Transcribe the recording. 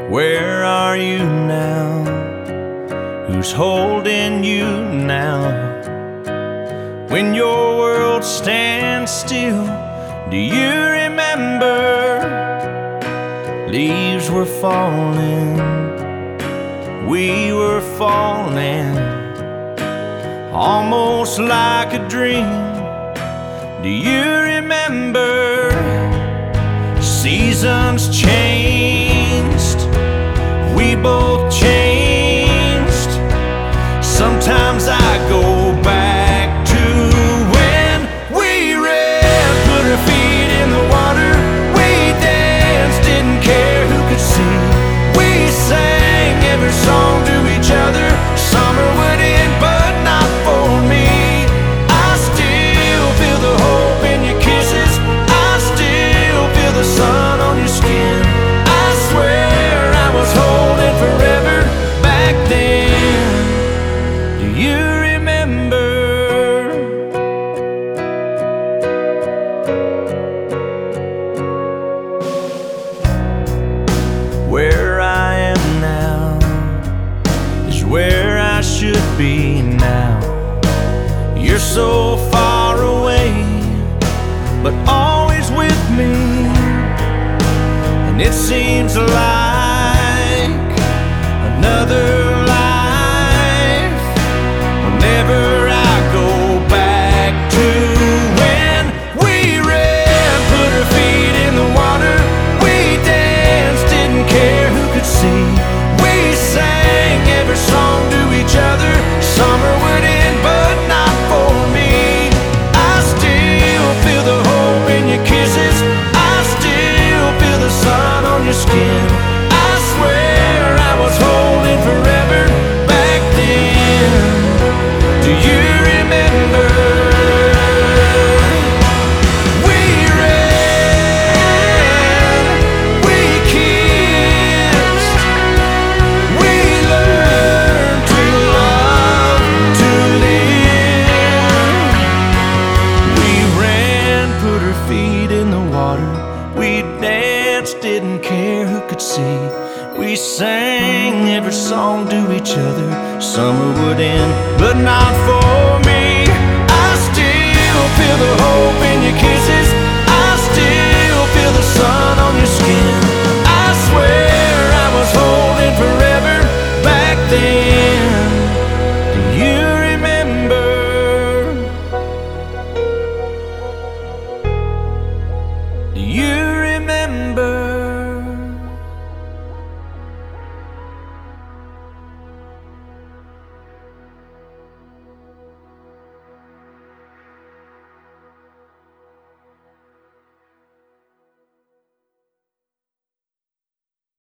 Where are you now? Who's holding you now? When your world stands still, do you remember? Leaves were falling, we were falling, almost like a dream. Do you remember? Seasons changed, we both changed. Sometimes I go back to when we ran, put our feet in the water. We danced, didn't care who could see. We sang every song to each other. Summer would end, but not for me. I still feel the hope in your kisses. I still feel the sun on your skin. I swear I was holding forever back then. Do you remember? Where I am now is where I should be now. You're so far away, but always with me. And it seems like another life whenever I go back to when we ran, put our feet in the water. We danced, didn't care who could see. We sang every song to each other. Summer would end, but not for me. I still feel the hope in your kisses. I still feel the sun on your skin. I swear I was holding forever back then. Do you remember? We ran, we kissed, we learned to love, to live. We ran, put our feet in the water. We danced, didn't care who could see. We sang every song to each other. Summer would end, but not for me. I still feel the hope in your kisses.